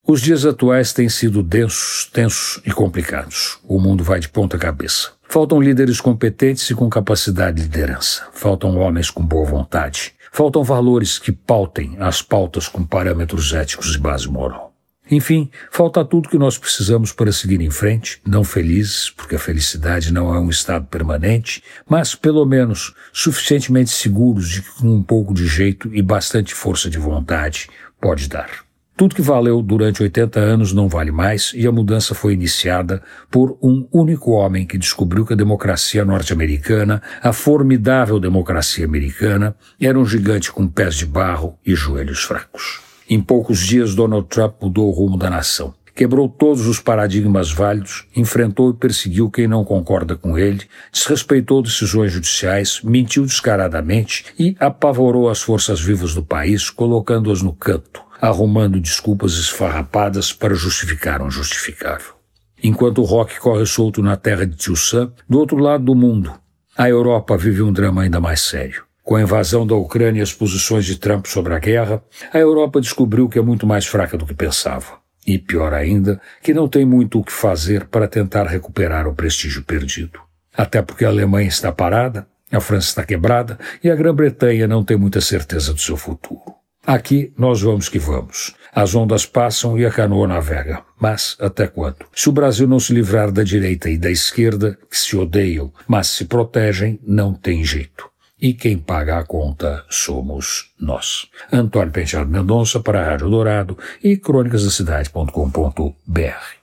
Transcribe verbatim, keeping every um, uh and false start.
Os dias atuais têm sido densos, tensos e complicados. O mundo vai de ponta cabeça. Faltam líderes competentes e com capacidade de liderança. Faltam homens com boa vontade. Faltam valores que pautem as pautas com parâmetros éticos e base moral. Enfim, falta tudo que nós precisamos para seguir em frente, não felizes, porque a felicidade não é um estado permanente, mas, pelo menos, suficientemente seguros de que com um pouco de jeito e bastante força de vontade pode dar. Tudo que valeu durante oitenta anos não vale mais e a mudança foi iniciada por um único homem que descobriu que a democracia norte-americana, a formidável democracia americana, era um gigante com pés de barro e joelhos fracos. Em poucos dias, Donald Trump mudou o rumo da nação. Quebrou todos os paradigmas válidos, enfrentou e perseguiu quem não concorda com ele, desrespeitou decisões judiciais, mentiu descaradamente e apavorou as forças vivas do país, colocando-as no canto, arrumando desculpas esfarrapadas para justificar o injustificável. Enquanto o rock corre solto na terra de Tio Sam, do outro lado do mundo, a Europa vive um drama ainda mais sério. Com a invasão da Ucrânia e as posições de Trump sobre a guerra, a Europa descobriu que é muito mais fraca do que pensava. E, pior ainda, que não tem muito o que fazer para tentar recuperar o prestígio perdido. Até porque a Alemanha está parada, a França está quebrada e a Grã-Bretanha não tem muita certeza do seu futuro. Aqui nós vamos que vamos. As ondas passam e a canoa navega. Mas até quando? Se o Brasil não se livrar da direita e da esquerda, que se odeiam, mas se protegem, não tem jeito. E quem paga a conta somos nós. Antônio Penteado Mendonça para a Rádio Dourado e crônicas da cidade ponto com ponto br.